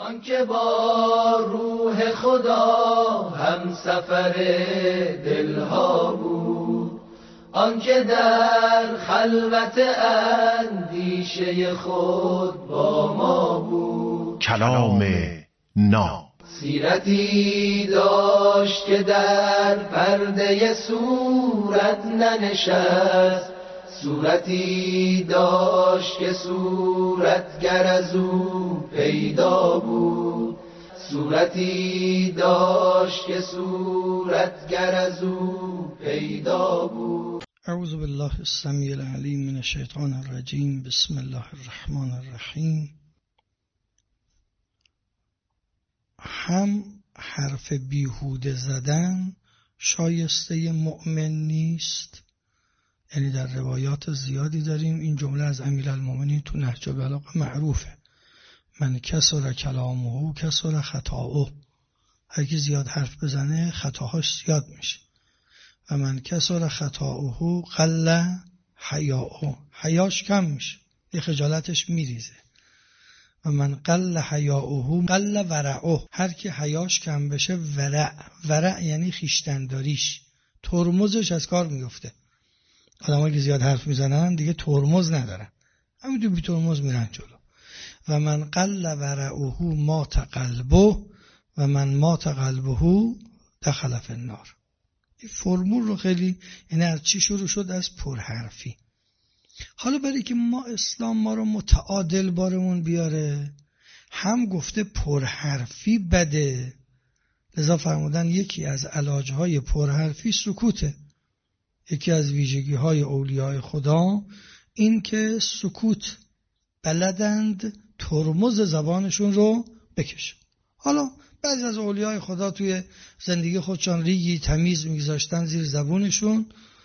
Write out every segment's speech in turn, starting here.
آنکه با روح خدا هم سفر دلها بود، آنکه در خلوت اندیشه خود با ما بود. کلام ناب سیرتی داشت که در پرده صورت ننشست، صورتی داشت که صورتگر از او پیدا بود، صورتی داشت که صورتگر از او پیدا بود. اعوذ بالله السمیع العلیم من الشیطان الرجیم. بسم الله الرحمن الرحیم. هم حرف بیهوده زدن شایسته مؤمن نیست، یعنی در روایات زیادی داریم این جمله از امیرالمومنین تو نهج البلاغه معروفه: من کسر کلامه کسر خطاؤه. هر کی زیاد حرف بزنه خطاهاش زیاد میشه. و من کسر خطاؤه قل حیاؤه، حیاش کم میشه، یه خجالتش میریزه. و من قل حیاؤه قل ورعه، هر کی حیاش کم بشه ورع یعنی خیشتنداریش، ترمزش از کار میفته. آدمایی که زیاد حرف میزنن دیگه ترمز ندارن، همینطور بی ترمز میرن جلو. و من قل ورعه مات قلبه و من مات قلبه دخل فی النار. این فرمول رو خیلی، یعنی از چی شروع شد؟ از پرحرفی. حالا برای که ما اسلام ما رو متعادل بارمون بیاره، هم گفته پرحرفی بده، لذا فرمودن یکی از علاجهای پرحرفی سکوته. یکی از ویژگی‌های اولیاء خدا این که سکوت بلدند ترمز زبانشون رو بکشن. حالا بعضی از اولیاء خدا توی زندگی خودشان ریگی تمیز میگذاشتن زیر زبونشون.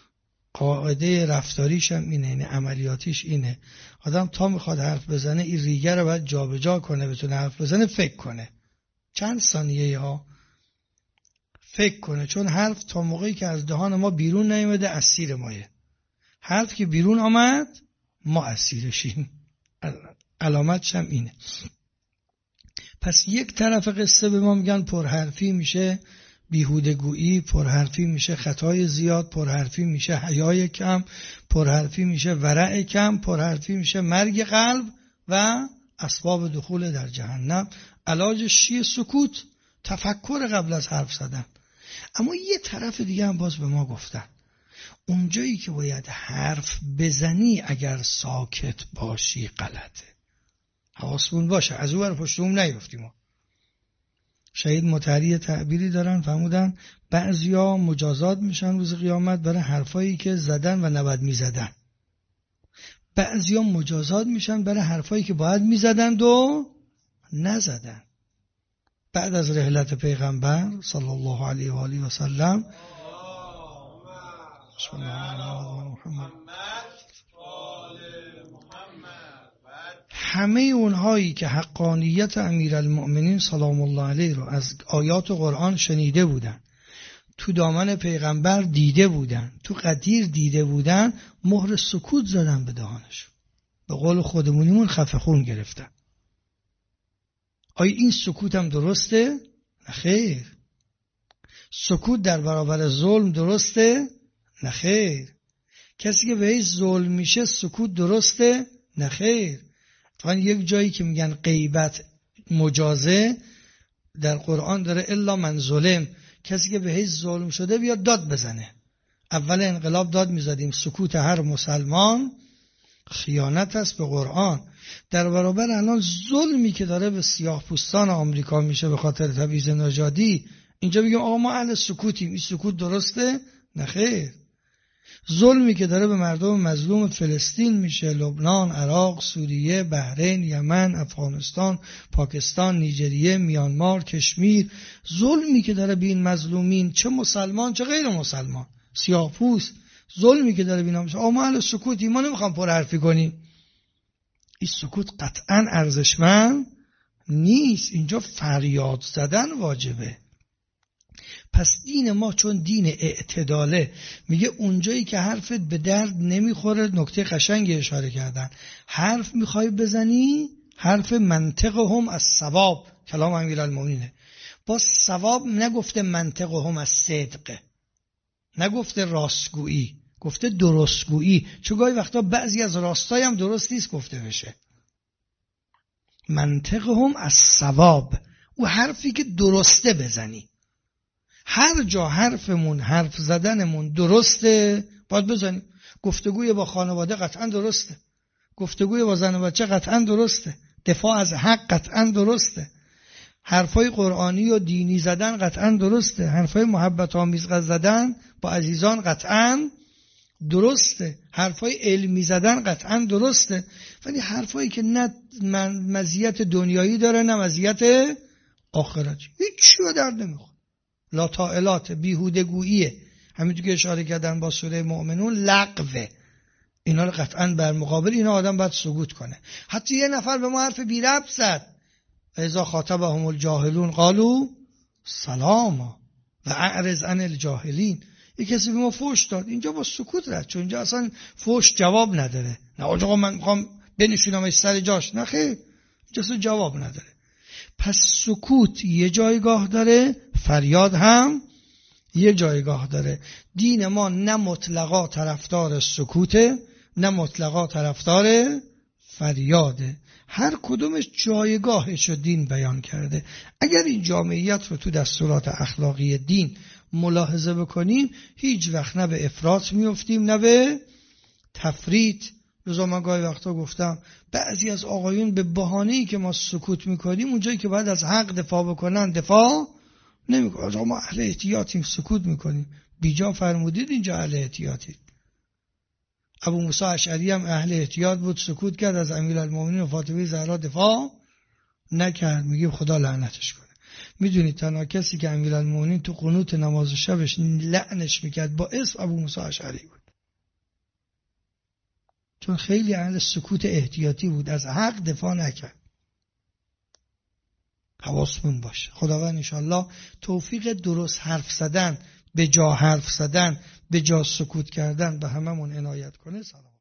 قاعده رفتاریش هم اینه، یعنی عملیاتیش اینه: آدم تا میخواد حرف بزنه این ریگه رو باید جابجا کنه، بتونه حرف بزنه، فکر کنه چند ثانیه ها فکر کنه، چون حرف تا موقعی که از دهان ما بیرون نیامده اسیر مایه. حرف که بیرون آمد ما اسیرشیم. علامتش هم اینه. پس یک طرف قصه به ما میگن پرحرفی میشه بیهودگویی، پرحرفی میشه خطای زیاد، پرحرفی میشه حیای کم، پرحرفی میشه ورع کم، پرحرفی میشه مرگ قلب و اسباب دخول در جهنم. علاجش چیه؟ سکوت، تفکر قبل از حرف زدن. اما یه طرف دیگه هم باز به ما گفتن اونجایی که باید حرف بزنی اگر ساکت باشی غلطه. حواسمون باشه از اون ور پشتمون نیفتیم. شهید مطهری تعبیری دارن، فرمودن بعضیا مجازات میشن روز قیامت برای حرفایی که زدن و نباید میزدن، بعضیا مجازات میشن برای حرفایی که باید میزدند و نزدن. بعد از رحلت پیغمبر صلی الله علیه و آله و سلم همه اونهایی که حقانیت امیرالمؤمنین سلام الله علیه رو از آیات قرآن شنیده بودن، تو دامن پیغمبر دیده بودن، تو قدیر دیده بودن، مهر سکوت زدن به دهانش، به قول خودمونیمون خفه خون گرفتن. آیا این سکوت هم درسته؟ نخیر. سکوت در برابر ظلم درسته؟ نخیر. کسی که بهش ظلم میشه سکوت درسته؟ نخیر. طبعا یک جایی که میگن غیبت مجازه در قرآن داره الا من ظلم، کسی که بهش ظلم شده بیاد داد بزنه. اول انقلاب داد میزدیم، سکوت هر مسلمان خیانت است به قرآن. در برابر الان ظلمی که داره به سیاه پوستان آمریکا میشه به خاطر تبعیض نژادی، اینجا بگیم آقا ما اهل سکوتیم، این سکوت درسته؟ نخیر. ظلمی که داره به مردم مظلوم فلسطین میشه، لبنان، عراق، سوریه، بحرین، یمن، افغانستان، پاکستان، نیجریه، میانمار، کشمیر، ظلمی که داره به این مظلومین، چه مسلمان چه غیر مسلمان، سیاه‌پوست، ظلمی که داره بینا میشه، آقا ما اهل سکوتیم، ما نمیخوام پرحرفی کنیم. این سکوت قطعا ارزشمند نیست، اینجا فریاد زدن واجبه. پس دین ما چون دین اعتداله، میگه اونجایی که حرفت به درد نمیخوره، نکته قشنگی اشاره کردن، حرف میخوای بزنی حرف منطقهم از ثواب، کلام امیرالمومنینه. با ثواب نگفته منطقهم از صدق، نگفته راستگویی، گفته درستگویی، چون گاهی وقتا بعضی از راستای هم درست نیست گفته بشه. منطقهم از ثواب، او حرفی که درسته بزنی. هر جا حرف زدنمون درسته باید بزنیم. گفتگوی با خانواده قطعا درسته، گفتگوی با زن و بچه قطعا درسته، دفاع از حق قطعا درسته، حرفای قرآنی و دینی زدن قطعا درسته، حرفای محبت آمیز زدن با عزیزان قطعا درسته، حرفای علمی زدن قطعا درسته. ولی حرفایی که نه مزیت دنیایی داره نه مزیت آخرتی، هیچی رو در نمیخوره، لاطائلات، بیهودگوییه، همینطور که اشاره کردن با سوره مؤمنون، لغوه. اینا رو قطعا بر مقابل اینا آدم باید سکوت کنه. حتی یه نفر به ما حرف بی ربط زد، اذا خاطبهم الجاهلون قالوا سلاما و اعرض عن الجاهلین. یک کسی به ما فحش داد، اینجا با سکوت رد، چون اینجا اصلا فحش جواب نداره. نه آقا من میخوام بنشونمش سر جاش، نه خیر، اینجا جواب نداره. پس سکوت یه جایگاه داره، فریاد هم یه جایگاه داره. دین ما نه مطلقا طرفدار سکوته نه مطلقا طرفدار فریاده، هر کدومش جایگاهش رو دین بیان کرده. اگر این جامعیت رو تو دستورات اخلاقی دین ملاحظه بکنیم، هیچ وقت نه به افراط میفتیم نه به تفریط. روزا من گاهی وقتا گفتم بعضی از آقایون به بهانه‌ای که ما سکوت میکنیم، اونجایی که باید از حق دفاع بکنن دفاع نمیکنن. آقا ما اهل احتیاطیم سکوت میکنیم. بیجا فرمودید اینجا اهل احتیاطید. ابو موسی اشعری هم اهل احتیاط بود، سکوت کرد، از امیرالمومنین و فاطمه زهرا دفاع نکرد. میگیم خدا لعنتش کنه. میدونید تنها کسی که امیرالمومنین تو قنوت نماز شبش لعنش میکرد با اسم ابو موسی اشعری بود، چون خیلی اهل سکوت احتیاطی بود، از حق دفاع نکرد. حواسمون باشه. خداوند انشاءالله توفیق درست حرف زدن، به جا حرف زدن، به جا سکوت کردن به هممون عنایت کنه. سلام.